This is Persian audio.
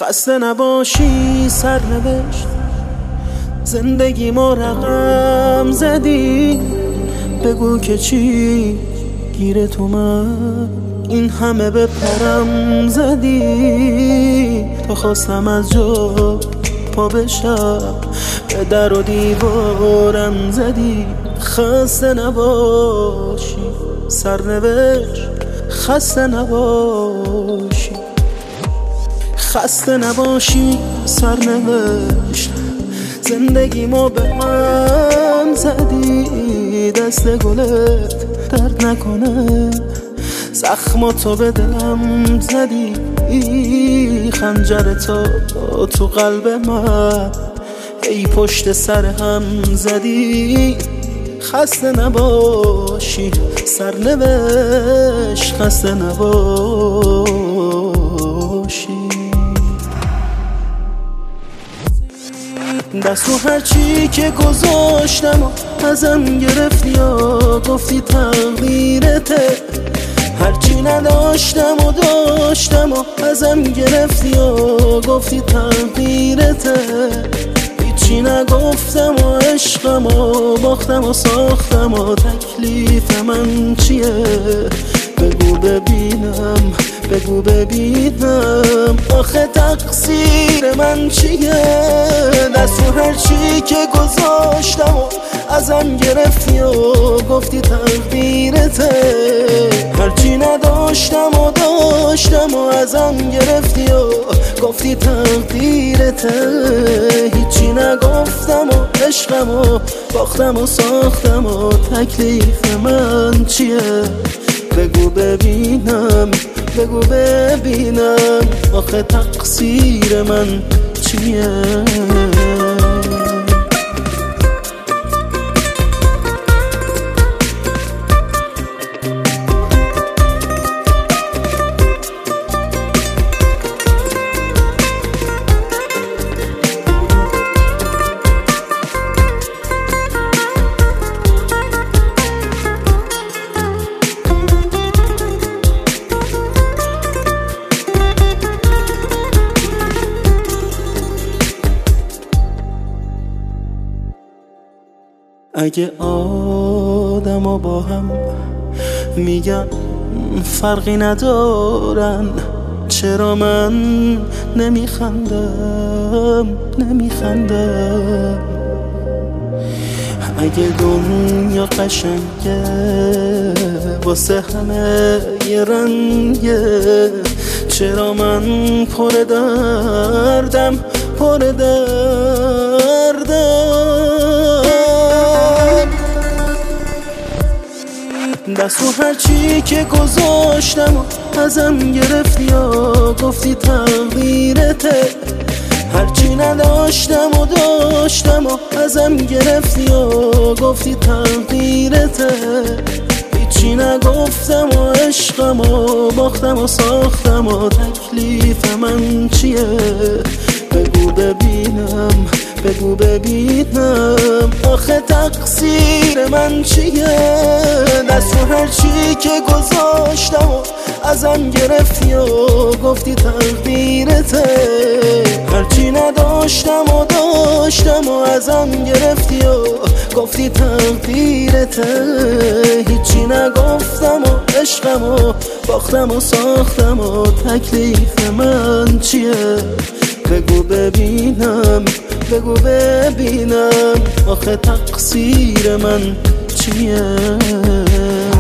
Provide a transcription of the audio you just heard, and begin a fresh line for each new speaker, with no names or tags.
خسته نباشی سرنوشت، زندگی ما رقم زدی. بگو که چی گیر تو من این همه به پرم زدی. تا خواستم از جا پا بشم به در و دیوارم زدی. خسته نباشی سرنوشت، خسته نباشی، خسته نباشی سرنوشت، زندگی ما به هم زدی. دست گلت درد نکنه، زخماتو به دلم زدی. خنجر تو قلب من ای پشت سر هم زدی. خسته نباشی سرنوشت، خسته نباشی. دست رو هرچی که گذاشتم و ازم گرفتی یا گفتی تقدیرته. هرچی نداشتم و داشتم و ازم گرفتی یا گفتی تقدیرته. هیچی نگفتم و عشقم و باختم و ساختم و تکلیف من چیه؟ بگو ببینم، بگو ببینم آخه تقصیر من چیه؟ دست رو هرچی که گذاشتم و ازم گرفتی و گفتی تقدیرته. هرچی نداشتم و داشتم و ازم گرفتی و گفتی تقدیرته. هیچی نگفتم و عشقم و باختم و ساختم و تکلیف من چیه؟ بگو ببینم، بگو ببینم آخه تقصیر من چیه؟ اگه آدم با هم میگن فرقی ندارن، چرا من نمیخندم؟ اگه دنیا قشنگه واسه همه یه رنگه، چرا من پر دردم؟ دست رو هرچی که گذاشتم و ازم گرفتی یا گفتی تقدیرته. هرچی نداشتم و داشتم و ازم گرفتی و گفتی تقدیرته. هیچی نگفتم و عشقم و باختم و ساختم و تکلیف من چیه؟ بگو ببینم، بگو ببینم آخه تقصیر من چیه؟ دست رو هرچی که گذاشتم و ازم گرفتی و گفتی تقدیرته. هرچی نداشتم و داشتم و ازم گرفتی و گفتی تقدیرته. هیچی نگفتم و عشقم و باختم و ساختم و تکلیف من چیه؟ بگو ببینم، بگو ببینم آخه تقصیر من چیه؟